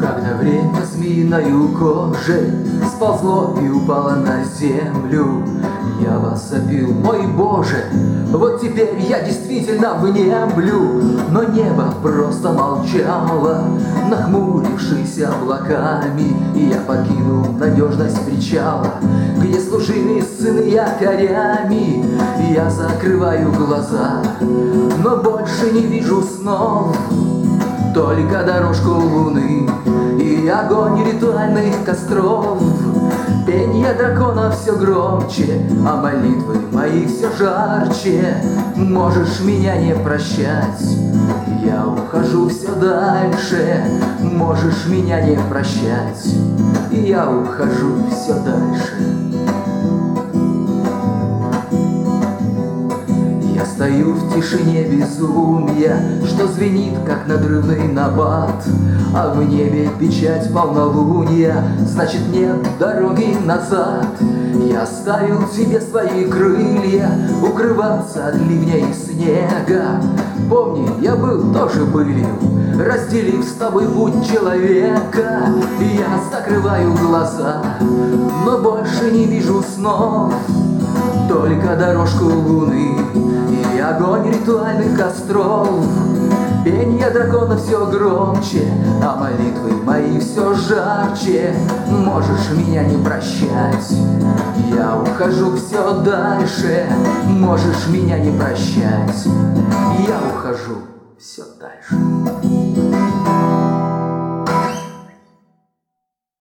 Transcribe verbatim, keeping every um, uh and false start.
Когда время змеиною кожей сползло и упало на землю, я возопил: мой Боже, вот теперь я действительно внемлю. Но небо просто молчало, нахмурившись облаками, и я покинул надежность причала, где служили сыны якорями. Я закрываю глаза, но больше не вижу снов, только дорожку луны и огонь ритуальных костров. Пенье дракона все громче, а молитвы мои все жарче. Можешь меня не прощать, я ухожу все дальше. Можешь меня не прощать, я ухожу все дальше. Я стою в тишине безумия, что звенит, как надрывный набат, а в небе печать полнолуния, значит, нет дороги назад. Я оставил тебе свои крылья, укрываться от ливня и снега. Помни, я был тоже былью, разделив с тобой путь человека. Я закрываю глаза, но больше не вижу снов, только дорожку луны и огонь ритуальных костров. Пенье дракона все громче, а молитвы мои все жарче. Можешь меня не прощать, я ухожу все дальше. Можешь меня не прощать, я ухожу все дальше.